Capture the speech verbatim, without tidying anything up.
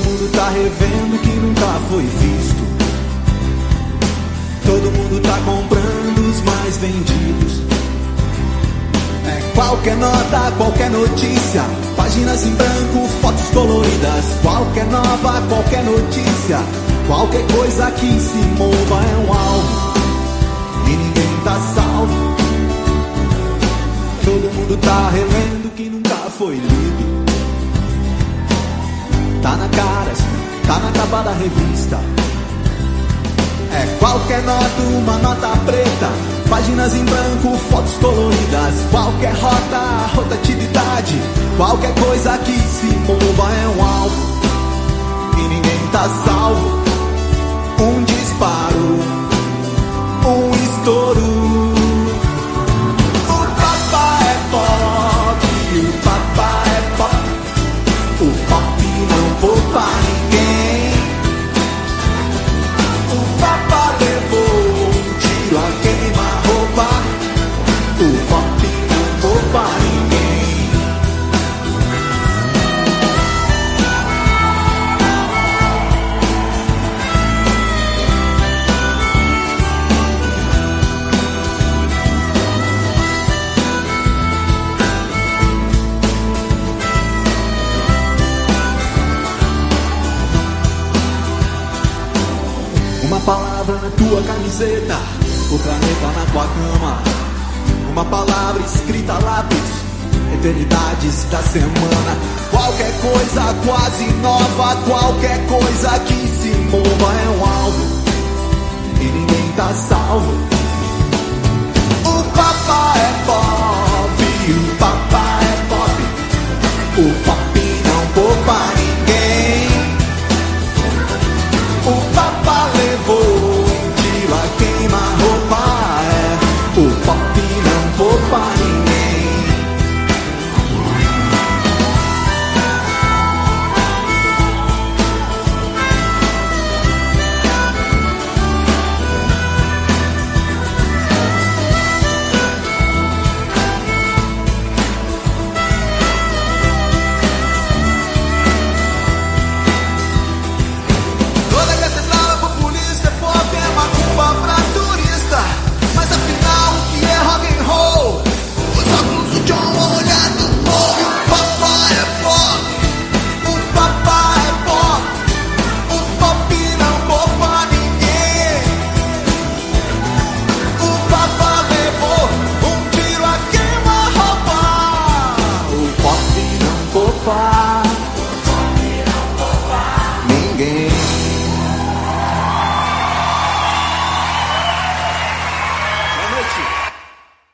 mundo tá revendo o que nunca foi visto. Todo mundo tá comprando os mais vendidos. É qualquer nota, qualquer notícia, páginas em branco, fotos coloridas. Qualquer nova, qualquer notícia, qualquer coisa que se mova é um alvo e ninguém tá salvo. Todo mundo tá relendo o que nunca foi lido. Tá na cara, tá na capa da revista. É qualquer nota, uma nota preta, páginas em branco, fotos coloridas. Qualquer rota, rotatividade, qualquer coisa que se mova é um alvo e ninguém tá salvo. Um disparo, um estouro. O papá é pop, o papá é pop. O pop não poupa ninguém. O papá levou um tiro a queima-roupa. O pop não poupa ninguém. Uma palavra na tua camiseta, outra letra na tua cama. Uma palavra escrita a lápis, eternidades da semana. Qualquer coisa quase nova, qualquer coisa que se mova é um alvo e ninguém tá salvo. O papá é pop, o papá é pop. O pop não poupa ninguém. O papá levou um tiro a queima-roupa. É, o pop não poupa ninguém. Toda catedral é populista, é pop, é macumba pra turista. Mas afinal o que é rock and roll? Os óculos do John, a olhar do morro. O papá é pop, o papá é pop. O pop não poupa ninguém. O papá levou um tiro a queima-roupa. O pop não poupa